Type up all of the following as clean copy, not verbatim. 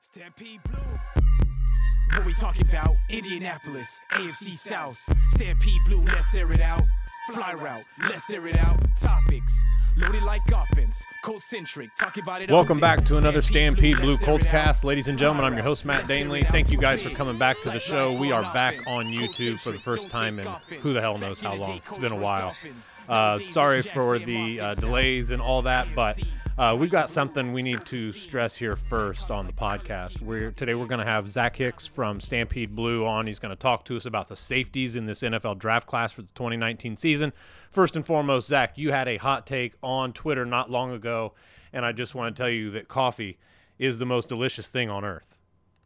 Stampede Blue. What we talking about? Indianapolis, AFC South. Stampede Blue, let's air it out. Fly route, let's air it out. Topics, loaded like offense. Colts-centric, talking about it. Welcome back to another Stampede Blue Colts cast. Ladies and gentlemen, I'm your host, Matt Danley. Thank you guys for coming back to the show. We are back on YouTube for the first time in who the hell knows how long. It's been a while. Sorry for the delays and all that, but we've got something we need to stress here first on the podcast. Today we're going to have Zach Hicks from Stampede Blue on. He's going to talk to us about the safeties in this NFL draft class for the 2019 season. First and foremost, Zach, you had a hot take on Twitter not long ago, and I just want to tell you that coffee is the most delicious thing on earth.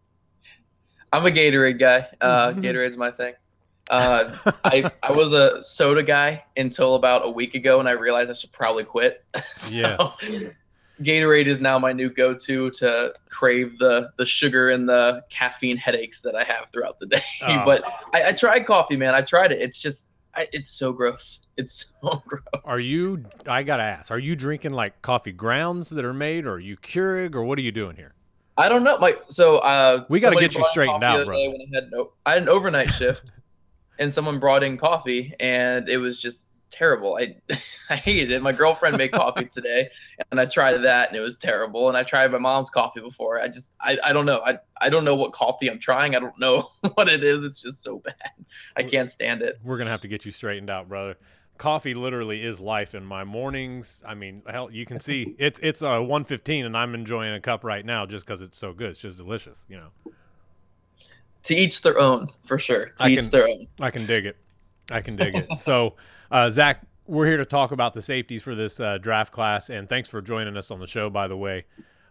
I'm a Gatorade guy. Gatorade's my thing. I was a soda guy until about a week ago, and I realized I should probably quit. Yeah. Gatorade is now my new go-to to crave the sugar and the caffeine headaches that I have throughout the day. But I tried coffee, man. I tried it. It's just it's so gross. It's so gross. I gotta ask, are you drinking like coffee grounds that are made, or are you Keurig, or what are you doing here? I don't know. We got to get you straightened out, bro. I had an overnight shift, and someone brought in coffee, and it was just terrible. I hated it. My girlfriend made coffee today, and I tried that, and it was terrible. And I tried my mom's coffee before. I don't know. I don't know what coffee I'm trying. I don't know what it is. It's just so bad. I can't stand it. We're gonna have to get you straightened out, brother. Coffee literally is life in my mornings. I mean, hell, you can see it's 1:15, and I'm enjoying a cup right now just because it's so good. It's just delicious, you know. To each their own, for sure. Each their own. I can dig it. So, Zach, we're here to talk about the safeties for this draft class, and thanks for joining us on the show, by the way.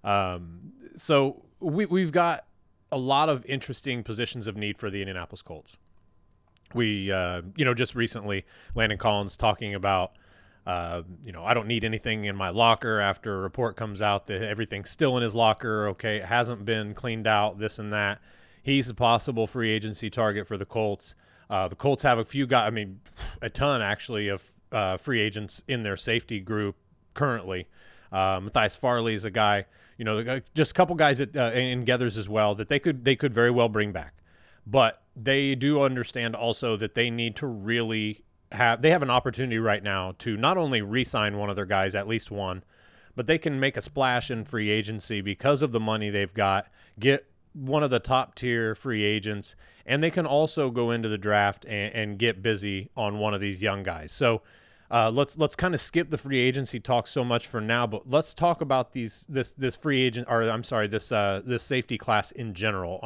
So we've got a lot of interesting positions of need for the Indianapolis Colts. We, just recently, Landon Collins talking about, I don't need anything in my locker after a report comes out that everything's still in his locker. Okay, it hasn't been cleaned out, this and that. He's a possible free agency target for the Colts. The Colts have a ton actually of free agents in their safety group currently. Matthias Farley is a guy, just a couple guys that in Geathers as well that they could very well bring back. But they do understand also that they need to really have an opportunity right now to not only re-sign one of their guys, at least one, but they can make a splash in free agency because of the money they've got, get one of the top tier free agents, and they can also go into the draft and get busy on one of these young guys. So let's kind of skip the free agency talk so much for now, but let's talk about this free agent, or I'm sorry, this safety class in general.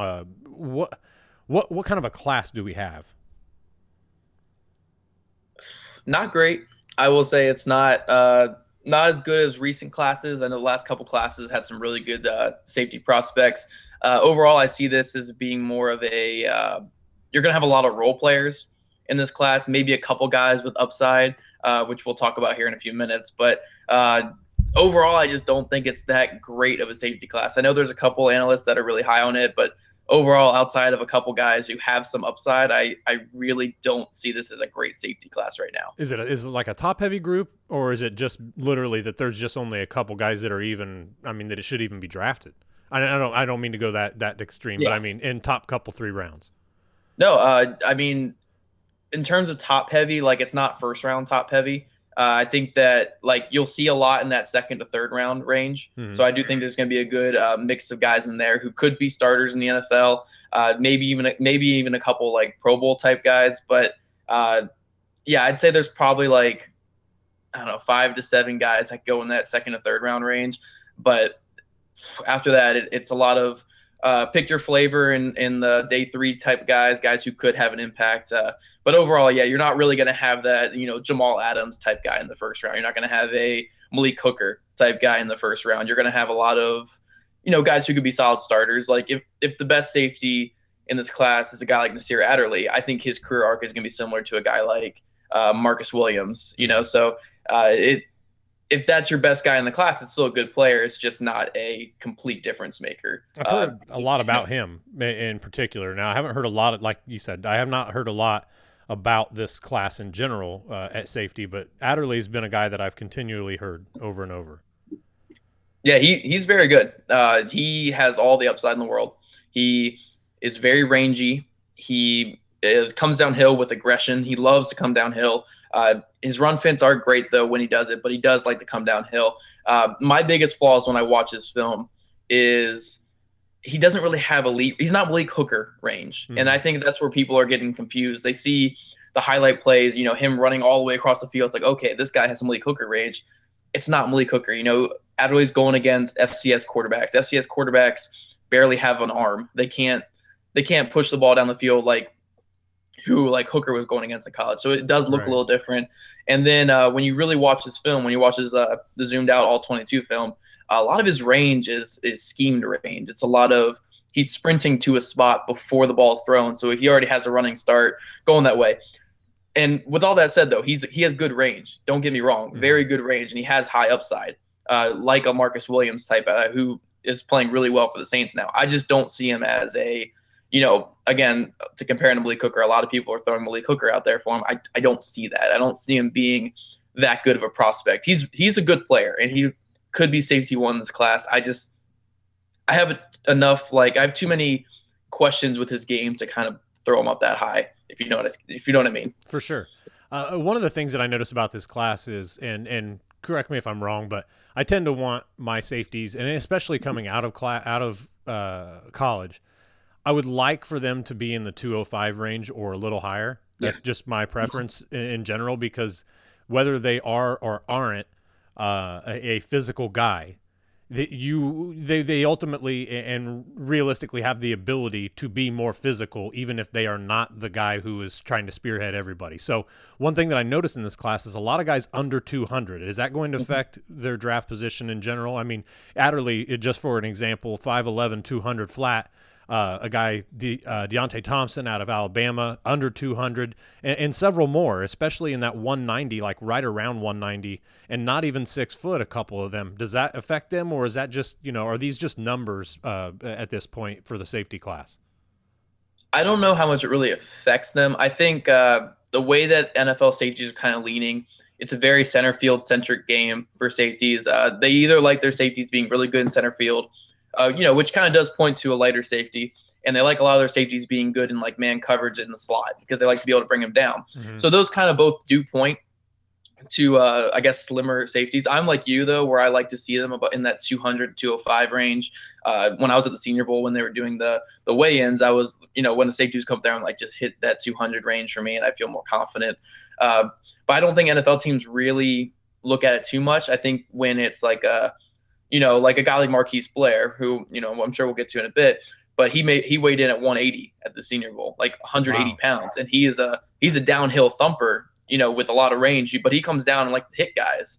What kind of a class do we have? Not great. I will say it's not as good as recent classes. I know the last couple classes had some really good safety prospects. Overall, I see this as being more of a you're going to have a lot of role players in this class, maybe a couple guys with upside, which we'll talk about here in a few minutes. But overall, I just don't think it's that great of a safety class. I know there's a couple analysts that are really high on it, but overall, outside of a couple guys who have some upside, I really don't see this as a great safety class right now. Is it like a top-heavy group, or is it just literally that there's just only a couple guys that are that it should even be drafted? I don't mean to go that extreme, yeah. But I mean in top couple 3 rounds. No, in terms of top heavy, it's not first round top heavy. I think that you'll see a lot in that second to third round range. Mm-hmm. So I do think there's going to be a good mix of guys in there who could be starters in the NFL. Maybe even a couple Pro Bowl type guys. But I'd say there's probably 5 to 7 guys that go in that second to third round range. But after that, it's a lot of pick your flavor in the day 3 type guys who could have an impact. But overall, you're not really going to have that, Jamal Adams type guy in the first round. You're not going to have a Malik Hooker type guy in the first round. You're going to have a lot of, guys who could be solid starters. If the best safety in this class is a guy like Nasir Adderley, I think his career arc is going to be similar to a guy like Marcus Williams, So if that's your best guy in the class, it's still a good player. It's just not a complete difference maker. I've heard a lot about him in particular. Now, I haven't heard a lot, like you said, I have not heard a lot about this class in general at safety, but Adderley's been a guy that I've continually heard over and over. Yeah, he's very good. He has all the upside in the world. He is very rangy. Comes downhill with aggression. He loves to come downhill. His run feints are great though when he does it, but he does like to come downhill. My biggest flaws when I watch his film is he doesn't really have elite. He's not Malik Hooker range, and I think that's where people are getting confused. They see the highlight plays, him running all the way across the field. It's like, okay, this guy has some Malik Hooker range. It's not Malik Hooker. Adderley's going against FCS quarterbacks. FCS quarterbacks barely have an arm. They can't push the ball down the field like Hooker was going against in college. So it does look a little different. And then when you really watch his film, when you watch the zoomed out all 22 film, a lot of his range is schemed range. It's a lot of he's sprinting to a spot before the ball is thrown. So he already has a running start going that way. And with all that said, though, he has good range. Don't get me wrong, very good range, and he has high upside, like a Marcus Williams type, who is playing really well for the Saints now. I just don't see him as a, again, to compare him to Malik Hooker. A lot of people are throwing Malik Hooker out there for him. I don't see that. I don't see him being that good of a prospect. He's a good player, and he could be safety one in this class. I have enough, I have too many questions with his game to kind of throw him up that high, if you know what I mean. For sure. One of the things that I notice about this class is, and correct me if I'm wrong, but I tend to want my safeties, and especially coming out of college, I would like for them to be in the 205 range or a little higher. That's just my preference in general, because whether they are or aren't a physical guy, they ultimately and realistically have the ability to be more physical, even if they are not the guy who is trying to spearhead everybody. So one thing that I noticed in this class is a lot of guys under 200. Is that going to affect their draft position in general? I mean, Adderley, just for an example, 5'11", 200 flat. A guy, Deontay Thompson out of Alabama, under 200, and several more, especially in that 190, like right around 190, and not even 6 foot, a couple of them. Does that affect them, or is that just, are these just numbers at this point for the safety class? I don't know how much it really affects them. I think the way that NFL safeties are kind of leaning, it's a very center field centric game for safeties. They either like their safeties being really good in center field, which kind of does point to a lighter safety. And they like a lot of their safeties being good in man coverage in the slot, because they like to be able to bring them down. So those kind of both do point to, I guess, slimmer safeties. I'm like you, though, where I like to see them about in that 200, 205 range. When I was at the Senior Bowl, when they were doing the weigh-ins, I was, when the safeties come there, I'm like, just hit that 200 range for me, and I feel more confident. But I don't think NFL teams really look at it too much. I think when it's like a guy like Marquise Blair, who, I'm sure we'll get to in a bit, but he weighed in at 180 at the Senior Bowl, like 180 pounds. And he's a downhill thumper, with a lot of range, but he comes down and like to hit guys.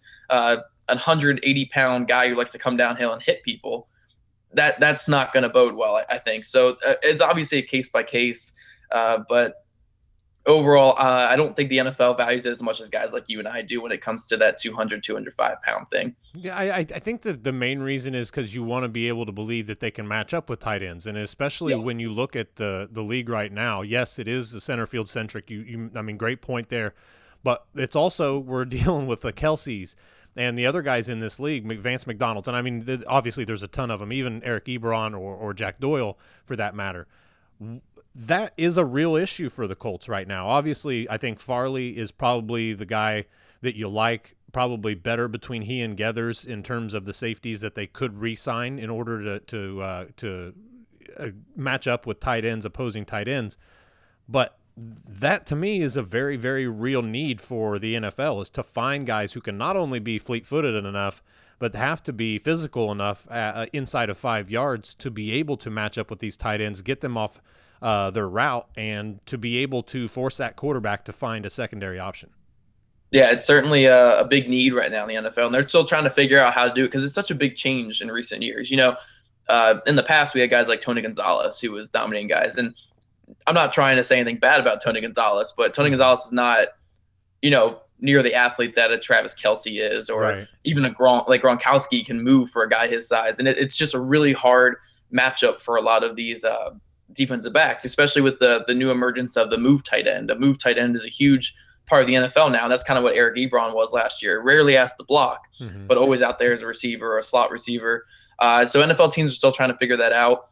180-pound guy who likes to come downhill and hit people, that's not going to bode well, I think. So it's obviously a case by case, but overall, I don't think the NFL values it as much as guys like you and I do when it comes to that 200, 205-pound thing. Yeah, I think that the main reason is because you want to be able to believe that they can match up with tight ends, and especially when you look at the league right now. Yes, it is a center field centric. I mean, great point there, but it's also we're dealing with the Kelce's and the other guys in this league, Vance McDonald's, and I mean, obviously there's a ton of them, even Eric Ebron or Jack Doyle for that matter. That is a real issue for the Colts right now. Obviously, I think Farley is probably the guy that you like, probably better between he and Geathers in terms of the safeties that they could re-sign in order to match up with opposing tight ends. But that, to me, is a very, very real need for the NFL, is to find guys who can not only be fleet-footed enough, but have to be physical enough inside of 5 yards to be able to match up with these tight ends, get them off their route, and to be able to force that quarterback to find a secondary option. Yeah, it's certainly a big need right now in the NFL, and they're still trying to figure out how to do it because it's such a big change in recent years. In the past, we had guys like Tony Gonzalez, who was dominating guys, and I'm not trying to say anything bad about Tony Gonzalez, but Tony Gonzalez is not, near the athlete that a Travis Kelce is, or even a Gronkowski can move for a guy his size, and it's just a really hard matchup for a lot of these defensive backs, especially with the new emergence of the move tight end. A move tight end is a huge part of the NFL now. And that's kind of what Eric Ebron was last year. Rarely asked to block, but always out there as a receiver or a slot receiver. So NFL teams are still trying to figure that out.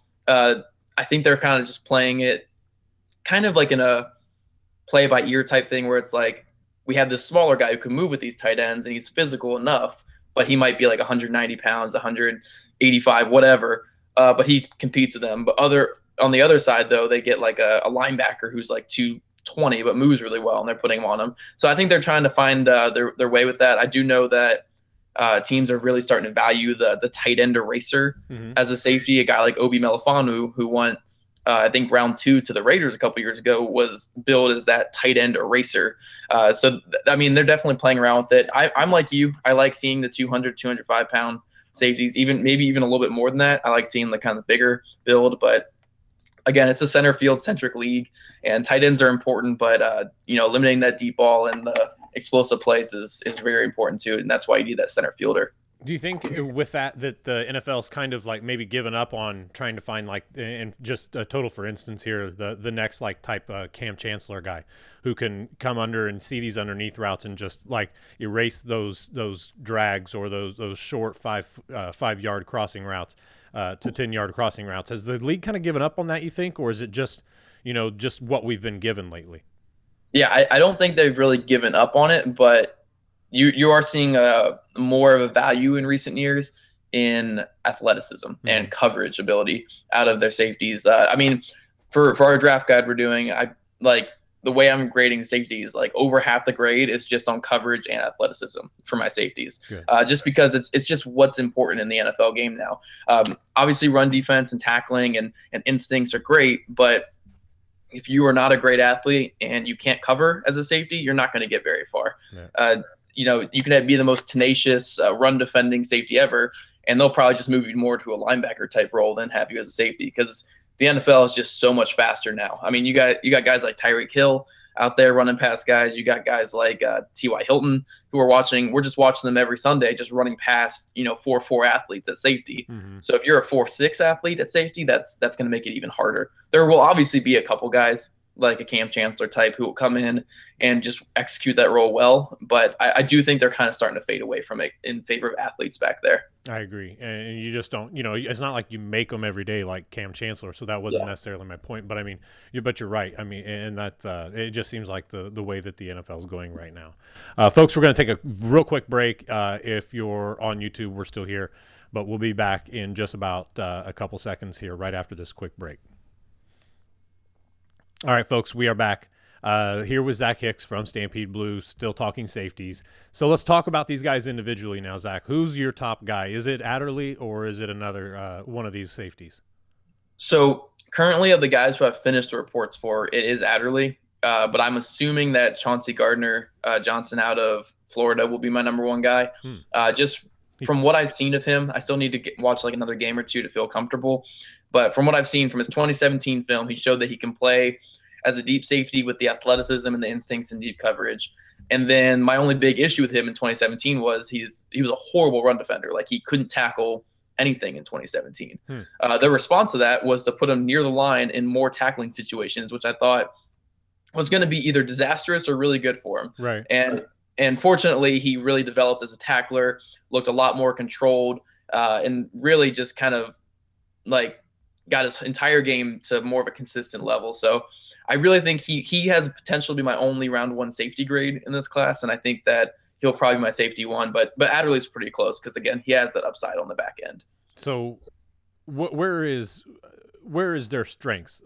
I think they're kind of just playing it kind of like in a play by ear type thing where it's like we have this smaller guy who can move with these tight ends and he's physical enough, but he might be like 190 pounds, 185, whatever. But he competes with them. But on the other side, though, they get like a linebacker who's like 220 but moves really well, and they're putting him on him. So I think they're trying to find their way with that. I do know that teams are really starting to value the tight end eraser as a safety. A guy like Obi Melifanu, who went, I think, round 2 to the Raiders a couple years ago, was billed as that tight end eraser. So, I mean, they're definitely playing around with it. I'm like you. I like seeing the 200, 205-pound safeties, maybe even a little bit more than that. I like seeing the kind of bigger build, but again, it's a center field centric league, and tight ends are important, but limiting that deep ball and the explosive plays is very important too, and that's why you need that center fielder. Do you think with that the NFL's kind of like maybe given up on trying to find like, and just a total for instance here, the next like type Cam Chancellor guy who can come under and see these underneath routes and just like erase those drags or those short 5-yard crossing routes to 10-yard crossing routes? Has the league kind of given up on that, you think, or is it just what we've been given lately? Yeah, I don't think they've really given up on it, but you are seeing more of a value in recent years in athleticism and coverage ability out of their safeties. I mean, for our draft guide we're doing, I like the way I'm grading safeties, like over half the grade is just on coverage and athleticism for my safeties. Just because it's just what's important in the NFL game now. Obviously run defense and tackling and instincts are great, but if you are not a great athlete and you can't cover as a safety, you're not going to get very far. You can be the most tenacious run defending safety ever, and they'll probably just move you more to a linebacker type role than have you as a safety, because the NFL is just so much faster now. I mean, you got guys like Tyreek Hill out there running past guys. You got guys like T.Y. Hilton who we're just watching them every Sunday, just running past 4-4 athletes at safety. So if you're a 4-6 athlete at safety, that's going to make it even harder. There will obviously be a couple guys like a Cam Chancellor type who will come in and just execute that role well. But I do think they're kind of starting to fade away from it in favor of athletes back there. I agree. And you just don't, it's not like you make them every day like Cam Chancellor. So that wasn't necessarily my point. But I mean, but you're right. I mean, and that it just seems like the way that the NFL is going right now. Folks, we're going to take a real quick break. If you're on YouTube, we're still here. But we'll be back in just about a couple seconds here right after this quick break. All right, folks, we are back. Here with Zach Hicks from Stampede Blue, still talking safeties. So let's talk about these guys individually now, Zach. Who's your top guy? Is it Adderley or is it another one of these safeties? So currently of the guys who I've finished the reports for, it is Adderley. But I'm assuming that Chauncey Gardner-Johnson out of Florida will be my number one guy. Just from what I've seen of him, I still need to watch like another game or two to feel comfortable. But from what I've seen from his 2017 film, he showed that he can play as a deep safety with the athleticism and the instincts and deep coverage. And then my only big issue with him in 2017 was he was a horrible run defender. Like, he couldn't tackle anything in 2017. The response to that was to put him near the line in more tackling situations, which I thought was going to be either disastrous or really good for him. Right. And fortunately, he really developed as a tackler, looked a lot more controlled, and really just kind of like got his entire game to more of a consistent level. So I really think he has potential to be my only round one safety grade in this class, and I think that he'll probably be my safety one. But Adderley's pretty close because, again, he has that upside on the back end. So where is their strengths?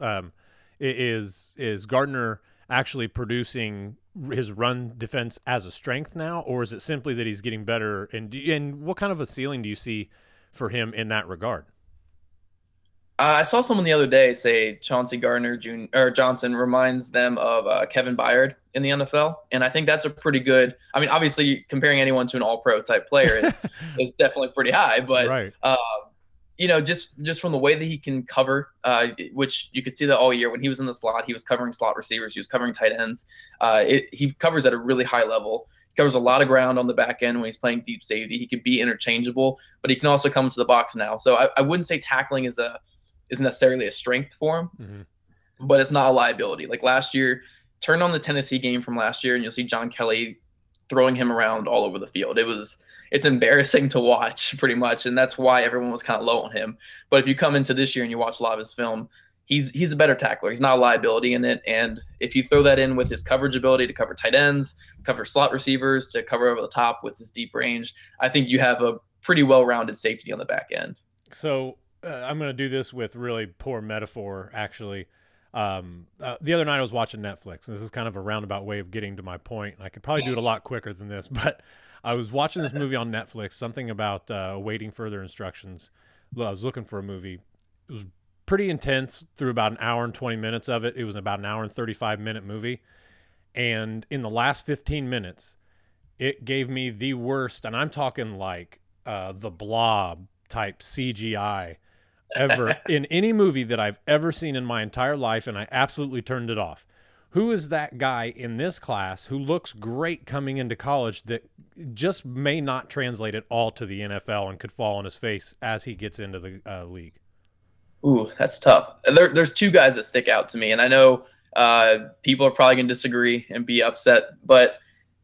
Is Gardner actually producing his run defense as a strength now, or is it simply that he's getting better? And what kind of a ceiling do you see for him in that regard? I saw someone the other day say Chauncey Gardner-Johnson reminds them of Kevin Byard in the NFL, and I think that's a pretty good. I mean, obviously, comparing anyone to an All-Pro type player is definitely pretty high, but right. Just from the way that he can cover, which you could see that all year when he was in the slot, he was covering slot receivers, he was covering tight ends. He covers at a really high level. He covers a lot of ground on the back end when he's playing deep safety. He can be interchangeable, but he can also come into the box now. So I wouldn't say tackling is necessarily a strength for him, but it's not a liability. Like last year, turn on the Tennessee game from last year and you'll see John Kelly throwing him around all over the field. It's embarrassing to watch pretty much. And that's why everyone was kind of low on him. But if you come into this year and you watch a lot of his film, he's a better tackler. He's not a liability in it. And if you throw that in with his coverage ability to cover tight ends, cover slot receivers, to cover over the top with his deep range, I think you have a pretty well-rounded safety on the back end. So I'm going to do this with really poor metaphor, actually. The other night I was watching Netflix, and this is kind of a roundabout way of getting to my point. I could probably do it a lot quicker than this, but I was watching this movie on Netflix, something about awaiting further instructions. I was looking for a movie. It was pretty intense through about an hour and 20 minutes of it. It was about an hour and 35-minute movie. And in the last 15 minutes, it gave me the worst, and I'm talking like the Blob type CGI ever in any movie that I've ever seen in my entire life, and I absolutely turned it off. Who is that guy in this class who looks great coming into college that just may not translate at all to the NFL and could fall on his face as he gets into the league? Ooh, that's tough. There's two guys that stick out to me, and I know people are probably going to disagree and be upset, but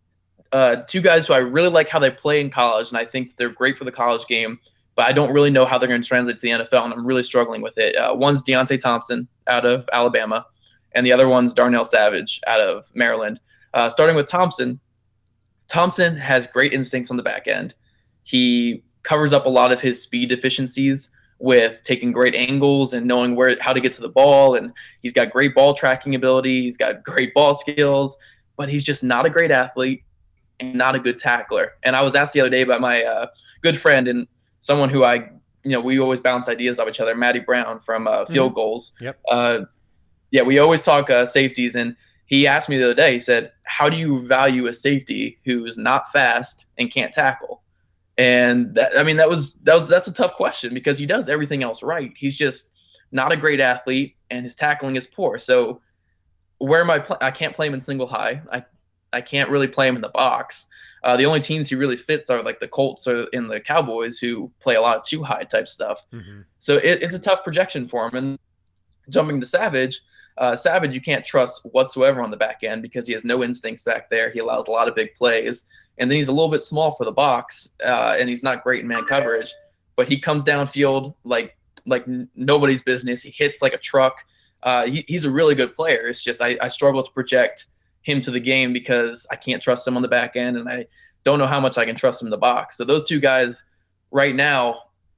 two guys who I really like how they play in college, and I think they're great for the college game, but I don't really know how they're going to translate to the NFL, and I'm really struggling with it. One's Deontay Thompson out of Alabama, and the other one's Darnell Savage out of Maryland. Starting with Thompson, Thompson has great instincts on the back end. He covers up a lot of his speed deficiencies with taking great angles and knowing how to get to the ball, and he's got great ball tracking ability. He's got great ball skills, but he's just not a great athlete and not a good tackler. And I was asked the other day by my good friend and someone who we always bounce ideas off each other, Matty Brown from Field Goals. Yep. We always talk safeties, and he asked me the other day, he said, how do you value a safety who's not fast and can't tackle? And that's a tough question because he does everything else right. He's just not a great athlete, and his tackling is poor. So where am I can't play him in single high. I can't really play him in the box. The only teams he really fits are like the Colts or in the Cowboys, who play a lot of too high type stuff. Mm-hmm. So it's a tough projection for him. And jumping to Savage, you can't trust whatsoever on the back end because he has no instincts back there. He allows a lot of big plays. And then he's a little bit small for the box, and he's not great in man coverage. But he comes downfield like nobody's business. He hits like a truck. He's a really good player. It's just I struggle to project him to the game because I can't trust him on the back end, and I don't know how much I can trust him in the box. So those two guys right now,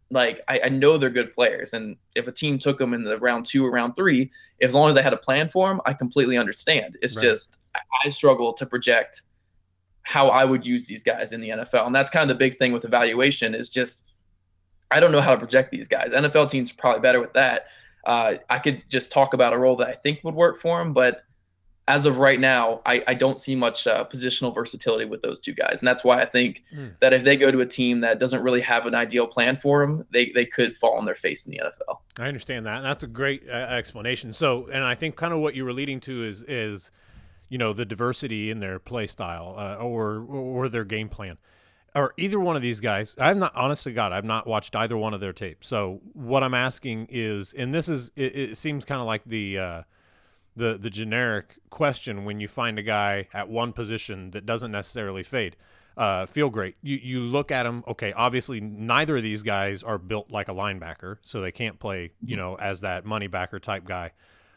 I know they're good players, and if a team took them in the round 2 or round 3, as long as I had a plan for them, I completely understand. It's right. Just I struggle to project how I would use these guys in the NFL, and that's kind of the big thing with evaluation is just I don't know how to project these guys. NFL teams are probably better with that. I could just talk about a role that I think would work for them, but as of right now, I don't see much positional versatility with those two guys. And that's why I think that if they go to a team that doesn't really have an ideal plan for them, they could fall on their face in the NFL. I understand that. And that's a great explanation. So, and I think kind of what you were leading to is the diversity in their play style or their game plan. Or either one of these guys, I've not watched either one of their tapes. So what I'm asking is, and this is, it seems kind of like the generic question when you find a guy at one position that doesn't necessarily feel great. You look at him, okay, obviously neither of these guys are built like a linebacker, so they can't play, as that money backer type guy.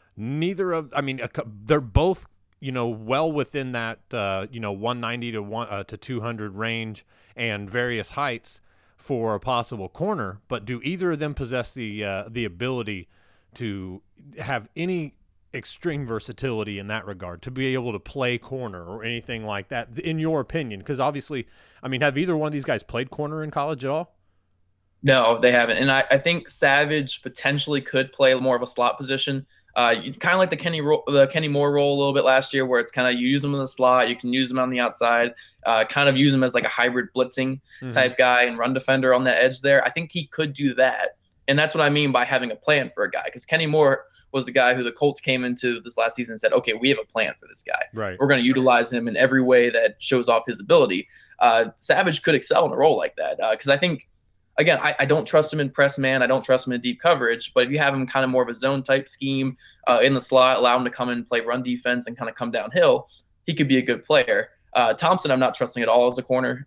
They're both, well within that, 190 to 200 range and various heights for a possible corner, but do either of them possess the ability to have any extreme versatility in that regard, to be able to play corner or anything like that, in your opinion? Because obviously, have either one of these guys played corner in college at all? No, they haven't. And I think Savage potentially could play more of a slot position. Kind of like the Kenny Moore role a little bit last year, where it's kind of you use him in the slot, you can use him on the outside, kind of use him as like a hybrid blitzing type guy and run defender on the edge there. I think he could do that. And that's what I mean by having a plan for a guy, because Kenny Moore was the guy who the Colts came into this last season and said, okay, we have a plan for this guy. Right. We're going to utilize him in every way that shows off his ability. Savage could excel in a role like that because I think again, I don't trust him in press man. I don't trust him in deep coverage. But if you have him kind of more of a zone type scheme in the slot, allow him to come in and play run defense and kind of come downhill, he could be a good player. Thompson, I'm not trusting at all as a corner.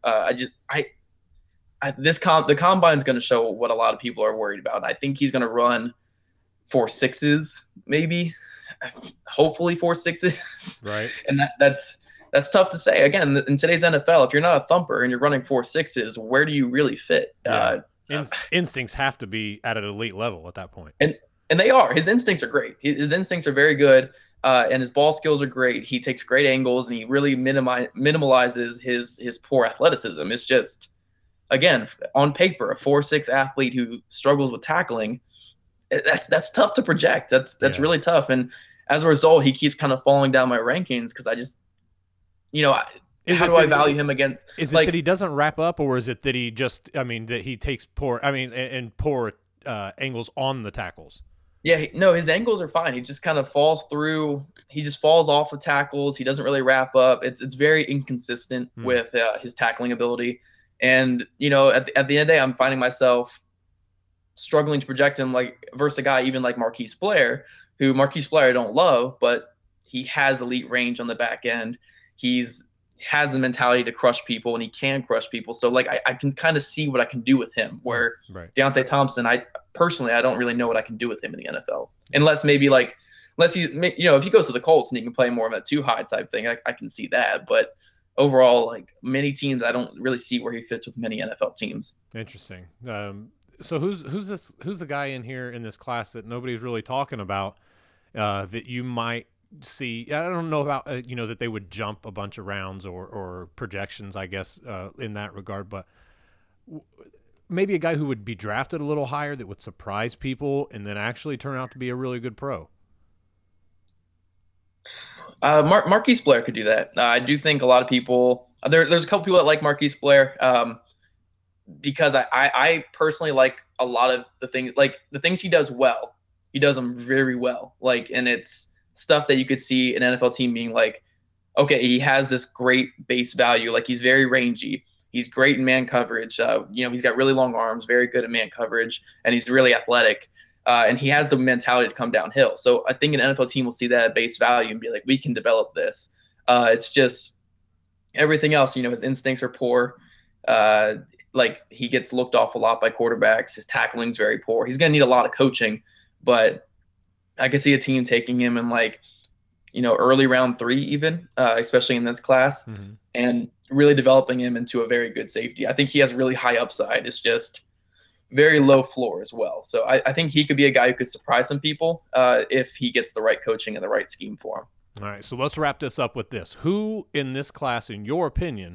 The combine's going to show what a lot of people are worried about. I think he's going to run 4.6s, maybe, hopefully 4.6s. Right. And that's tough to say. Again, in today's NFL, if you're not a thumper and you're running 4.6s, where do you really fit? Yeah. Instincts have to be at an elite level at that point. And they are. His instincts are great. His instincts are very good, and his ball skills are great. He takes great angles, and he really minimalizes his poor athleticism. It's just, again, on paper, a 4.6 athlete who struggles with tackling, that's tough to project. That's really tough. And as a result, he keeps kind of falling down my rankings because I just, how do I value him against? Is it that he doesn't wrap up, or is it that he just, that he takes poor angles on the tackles? Yeah, no, his angles are fine. He just kind of falls through. He just falls off of tackles. He doesn't really wrap up. It's very inconsistent with his tackling ability. And, at the end of the day, I'm finding myself struggling to project him versus a guy even like Marquise Blair, who I don't love, but he has elite range on the back end. Has the mentality to crush people, and he can crush people. So I can kind of see what I can do with him, where Deontay Thompson, I don't really know what I can do with him in the NFL, unless he, if he goes to the Colts and he can play more of a 2-high type thing, I can see that. But overall, many teams, I don't really see where he fits with many NFL teams. Interesting. So who's the guy in here in this class that nobody's really talking about that you might see? I don't know about that they would jump a bunch of rounds or projections, I guess, in that regard, but maybe a guy who would be drafted a little higher that would surprise people and then actually turn out to be a really good pro. Marquise Blair could do that. I do think a lot of people there's a couple people that like Marquise Blair because I personally like a lot of the things he does well. He does them very well. And it's stuff that you could see an NFL team being like, okay, he has this great base value. He's very rangy. He's great in man coverage. He's got really long arms, very good at man coverage, and he's really athletic. And he has the mentality to come downhill. So I think an NFL team will see that at base value and be like, we can develop this. It's just everything else, his instincts are poor. He gets looked off a lot by quarterbacks. His tackling's very poor. He's going to need a lot of coaching, but I could see a team taking him in early round 3 even, especially in this class, and really developing him into a very good safety. I think he has really high upside. It's just very low floor as well. So I think he could be a guy who could surprise some people if he gets the right coaching and the right scheme for him. All right, so let's wrap this up with this. Who in this class, in your opinion,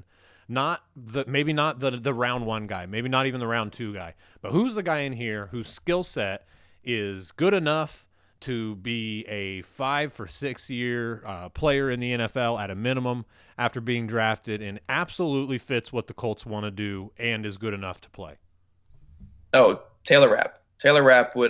maybe not the round 1 guy, maybe not even the round 2 guy, but who's the guy in here whose skill set is good enough to be a 5 or 6 year player in the NFL at a minimum after being drafted and absolutely fits what the Colts want to do and is good enough to play? Oh, Taylor Rapp. Taylor Rapp would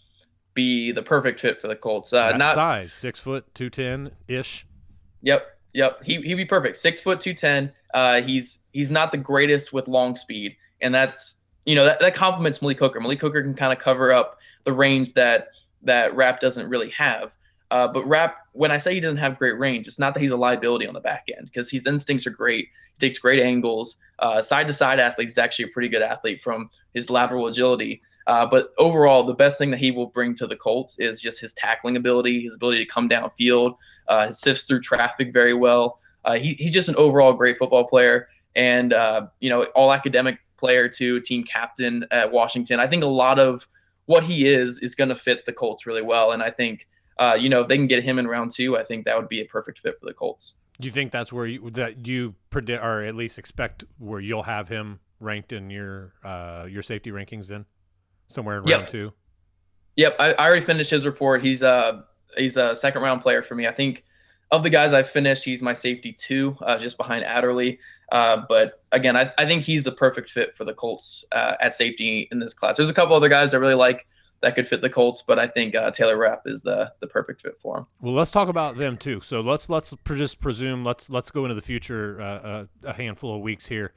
be the perfect fit for the Colts. Not size, 6 foot, 210 ish. Yep. He'd be perfect. 6 foot, 210. He's not the greatest with long speed, and that's that complements Malik Hooker. Malik Hooker can kind of cover up the range that Rapp doesn't really have. But Rapp, when I say he doesn't have great range, it's not that he's a liability on the back end, because his instincts are great. He takes great angles. Side-to-side athlete, he's actually a pretty good athlete from his lateral agility. But overall, the best thing that he will bring to the Colts is just his tackling ability, his ability to come downfield, sifts through traffic very well. He's just an overall great football player, and all academic player too, team captain at Washington. I think a lot of what he is going to fit the Colts really well, and I think if they can get him in round 2, I think that would be a perfect fit for the Colts. Do you think that's where you predict, or at least expect, where you'll have him ranked in your safety rankings then? Somewhere in round 2? Yep, I already finished his report. He's a second round player for me. I think of the guys I've finished, he's my safety 2, just behind Adderley. But again, I think he's the perfect fit for the Colts at safety in this class. There's a couple other guys I really like that could fit the Colts, but I think Taylor Rapp is the perfect fit for him. Well, let's talk about them too. So let's just presume let's go into the future a handful of weeks here.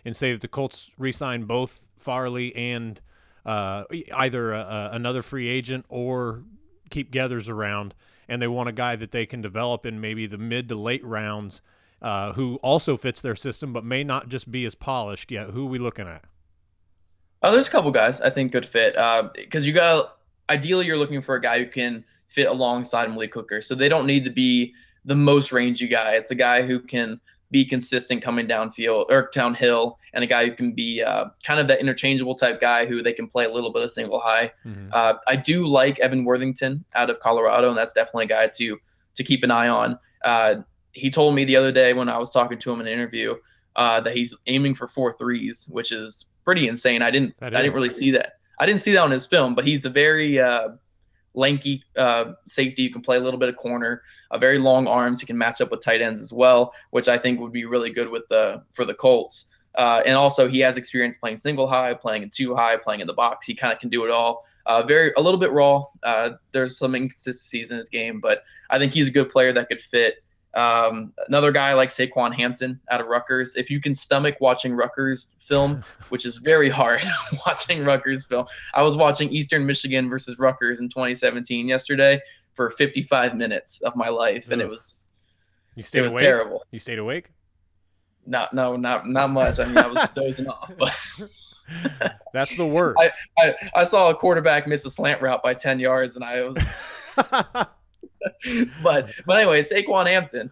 and say that the Colts re-sign both Farley and either another free agent or keep Geathers around, and they want a guy that they can develop in maybe the mid to late rounds, who also fits their system but may not just be as polished yet. Who are we looking at? Oh, there's a couple guys I think could fit, because ideally you're looking for a guy who can fit alongside Malik Hooker. So they don't need to be the most rangy guy. It's a guy who can be consistent coming downfield or downhill, and a guy who can be kind of that interchangeable type guy who they can play a little bit of single high. I do like Evan Worthington out of Colorado, and that's definitely a guy to keep an eye on. He told me the other day when I was talking to him in an interview that he's aiming for 4 threes, which is pretty insane. I didn't really see that. I didn't see that on his film, but he's a very lanky safety. You can play a little bit of corner, very long arms. He can match up with tight ends as well, which I think would be really good for the Colts. And also he has experience playing single high, playing in 2 high, playing in the box. He kind of can do it all. A little bit raw. There's some inconsistencies in his game, but I think he's a good player that could fit. Another guy like Saquon Hampton out of Rutgers. If you can stomach watching Rutgers film, which is very hard watching Rutgers film. I was watching Eastern Michigan versus Rutgers in 2017 yesterday for 55 minutes of my life, and it was terrible. You stayed awake? Not much. I mean, I was dozing off, but that's the worst. I saw a quarterback miss a slant route by 10 yards, and I was. but anyway, Saquon Hampton,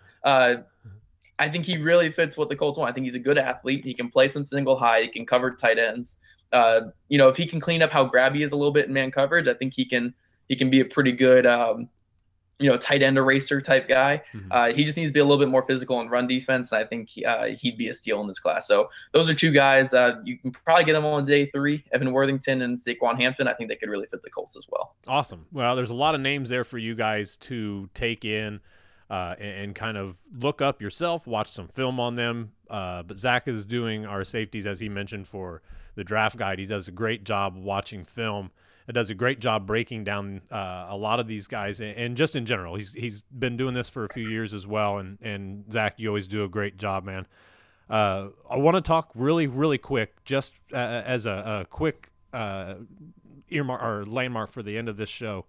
I think he really fits what the Colts want. I think he's a good athlete. He can play some single high. He can cover tight ends. If he can clean up how grabby he is a little bit in man coverage, I think he can be a pretty good, tight end eraser type guy. He just needs to be a little bit more physical in run defense, and I think he'd be a steal in this class. So those are 2 guys. You can probably get them on day 3, Evan Worthington and Saquon Hampton. I think they could really fit the Colts as well. Awesome. Well, there's a lot of names there for you guys to take in and kind of look up yourself, watch some film on them. But Zach is doing our safeties, as he mentioned, for the draft guide. He does a great job watching film. It does a great job breaking down a lot of these guys, and just in general. He's been doing this for a few years as well, and Zach, you always do a great job, man. I want to talk really, really quick, just as a quick earmark or landmark for the end of this show.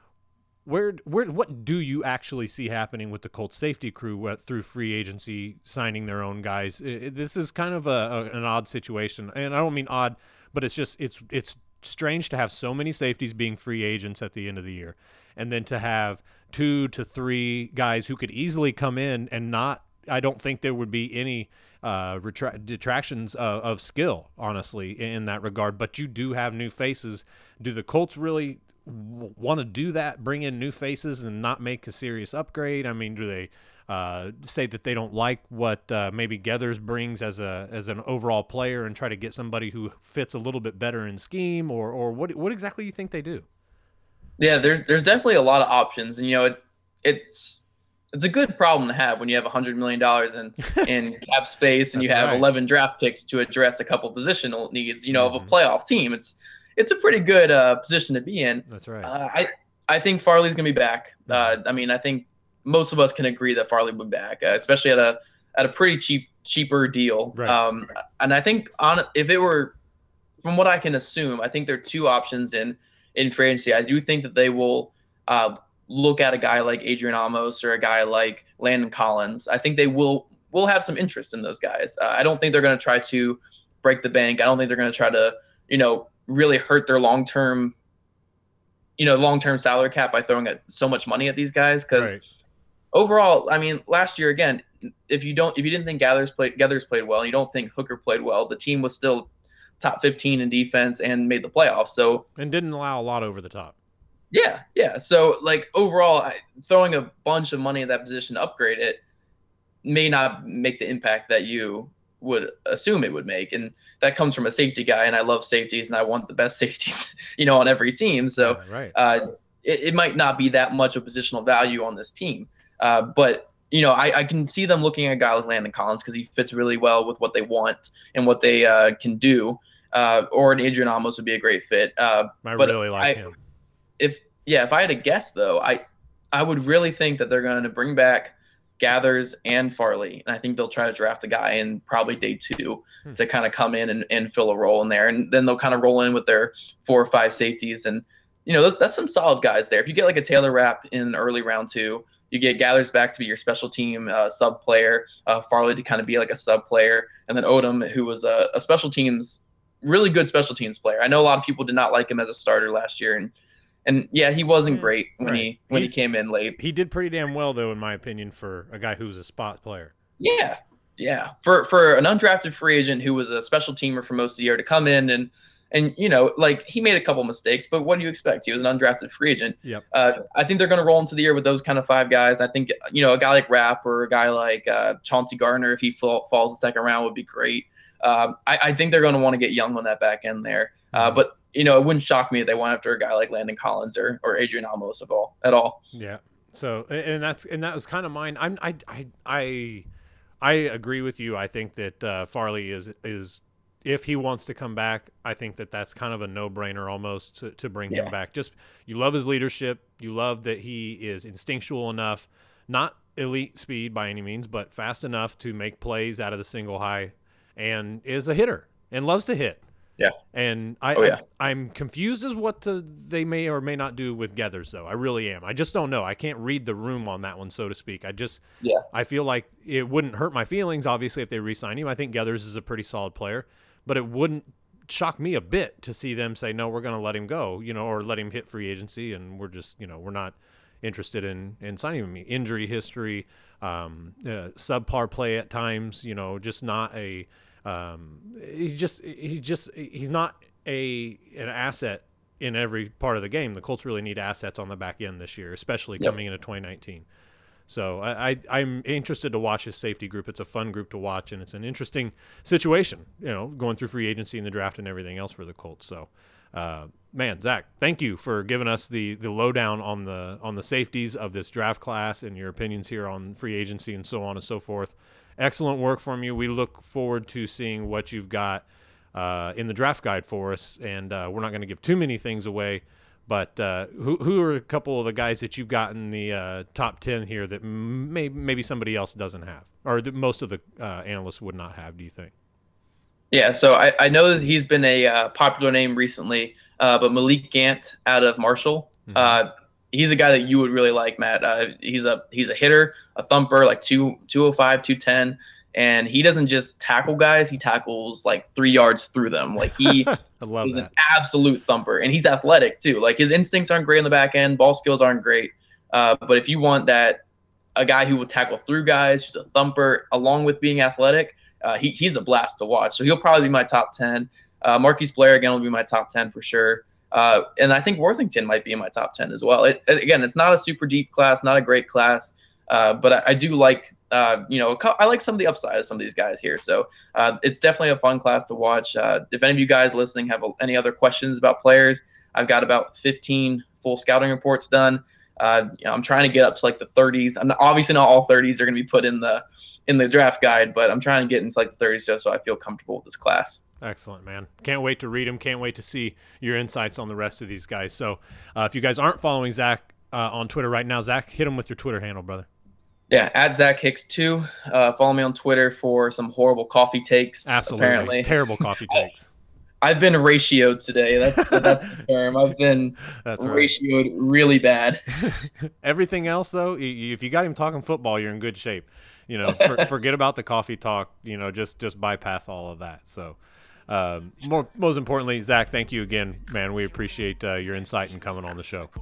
What do you actually see happening with the Colts safety crew through free agency signing their own guys? This is kind of an odd situation, and I don't mean odd, but it's just it's strange to have so many safeties being free agents at the end of the year, and then to have 2 to 3 guys who could easily come in and not. I don't think there would be any detractions of skill, honestly, in that regard. But you do have new faces. Do the Colts really want to do that, bring in new faces and not make a serious upgrade? I mean, do they say that they don't like what maybe Geathers brings as an overall player and try to get somebody who fits a little bit better in scheme, or what exactly do you think they do? Yeah, there's definitely a lot of options, and it's a good problem to have when you have $100 million in cap space and you have 11 draft picks to address a couple positional needs, of a playoff team. It's a pretty good position to be in. That's right. I think Farley's gonna be back. I think most of us can agree that Farley will be back, especially at a pretty cheaper deal. Right. And I think if it were, from what I can assume, I think there are 2 options in free agency. I do think that they will look at a guy like Adrian Amos or a guy like Landon Collins. I think they will have some interest in those guys. I don't think they're going to try to break the bank. I don't think they're going to try to, really hurt their long-term salary cap by throwing so much money at these guys. Because overall, I mean, last year, again, if you didn't think Geathers played well, and you don't think Hooker played well, the team was still top 15 in defense and made the playoffs. And didn't allow a lot over the top. Yeah. So, overall, throwing a bunch of money at that position to upgrade it may not make the impact that you would assume it would make. And that comes from a safety guy, and I love safeties, and I want the best safeties, on every team. So it might not be that much of positional value on this team. But, I can see them looking at a guy like Landon Collins because he fits really well with what they want and what they can do. Or an Adrian Amos would be a great fit. I really like him. If I had to guess, though, I would really think that they're going to bring back Gathers, and Farley. And I think they'll try to draft a guy in probably day 2 to kind of come in and fill a role in there. And then they'll kind of roll in with their 4 or 5 safeties. And, that's some solid guys there. If you get like a Taylor Rapp in early round 2, you get Gathers back to be your special team sub player, Farley to kind of be like a sub player, and then Odom, who was a special teams, really good special teams player. I know a lot of people did not like him as a starter last year, and yeah, he wasn't great when he came in late. He did pretty damn well though, in my opinion, for a guy who was a spot player. Yeah. For an undrafted free agent who was a special teamer for most of the year to come in and like he made a couple mistakes, but what do you expect? He was an undrafted free agent. Yep. I think they're going to roll into the year with those kind of 5 guys. I think, a guy like Rapp or a guy like Chauncey Gardner, if he falls the second round, would be great. I think they're going to want to get young on that back end there. But, it wouldn't shock me if they went after a guy like Landon Collins or Adrian Amos at all. Yeah. So, and that was kind of mine. I agree with you. I think that Farley is if he wants to come back, I think that's kind of a no-brainer almost to bring him back. Just you love his leadership. You love that he is instinctual enough, not elite speed by any means, but fast enough to make plays out of the single high, and is a hitter and loves to hit. Yeah. And I'm confused as what they may or may not do with Gathers, though. I really am. I just don't know. I can't read the room on that one, so to speak. I feel like it wouldn't hurt my feelings, obviously, if they re-sign him. I think Gathers is a pretty solid player. But it wouldn't shock me a bit to see them say, no, we're going to let him go, or let him hit free agency, and we're just, we're not interested in signing him. Injury history, subpar play at times, just not a he's not an asset in every part of the game. The Colts really need assets on the back end this year, especially coming into 2019. So I'm interested to watch his safety group. It's a fun group to watch, and it's an interesting situation, going through free agency and the draft and everything else for the Colts. So, man, Zach, thank you for giving us the lowdown on the safeties of this draft class and your opinions here on free agency and so on and so forth. Excellent work from you. We look forward to seeing what you've got in the draft guide for us, and we're not going to give too many things away. But who are a couple of the guys that you've got in the top 10 here that maybe somebody else doesn't have, or that most of the analysts would not have, do you think? Yeah, so I know that he's been a popular name recently, but Malik Gant out of Marshall, he's a guy that you would really like, Matt. He's a hitter, a thumper, like 205, 210. And he doesn't just tackle guys; he tackles like 3 yards through them. Like he's an absolute thumper, and he's athletic too. Like his instincts aren't great on the back end, ball skills aren't great. But if you want a guy who will tackle through guys, who's a thumper, along with being athletic, he's a blast to watch. So he'll probably be my top 10. Marquise Blair again will be my top 10 for sure. And I think Worthington might be in my top 10 as well. Again, it's not a super deep class, not a great class, but I do like. I like some of the upside of some of these guys here. So it's definitely a fun class to watch. If any of you guys listening have any other questions about players, I've got about 15 full scouting reports done. I'm trying to get up to like the 30s. Obviously not all 30s are going to be put in the draft guide, but I'm trying to get into like the 30s so I feel comfortable with this class. Excellent, man. Can't wait to read them. Can't wait to see your insights on the rest of these guys. So if you guys aren't following Zach on Twitter right now, Zach, hit him with your Twitter handle, brother. Yeah, at Zach Hicks 2. Follow me on Twitter for some horrible coffee takes. Absolutely. Apparently. Terrible coffee takes. I've been ratioed today. That's the term. I've been ratioed really bad. Everything else, though, if you got him talking football, you're in good shape. Forget about the coffee talk. Just bypass all of that. So, most importantly, Zach, thank you again, man. We appreciate your insight and coming on the show.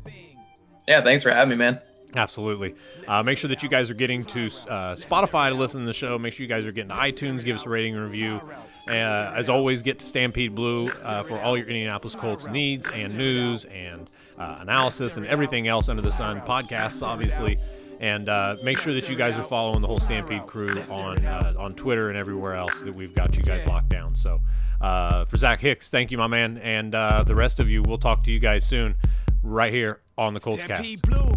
Yeah, thanks for having me, man. Absolutely. Make sure that you guys are getting to Spotify to listen to the show. Make sure you guys are getting to iTunes. Give us a rating and review. As always, get to Stampede Blue for all your Indianapolis Colts needs and news and analysis and everything else under the sun. Podcasts, obviously. And make sure that you guys are following the whole Stampede crew on Twitter and everywhere else that we've got you guys locked down. So for Zach Hicks, thank you, my man. And the rest of you, we'll talk to you guys soon right here on the Colts Cast.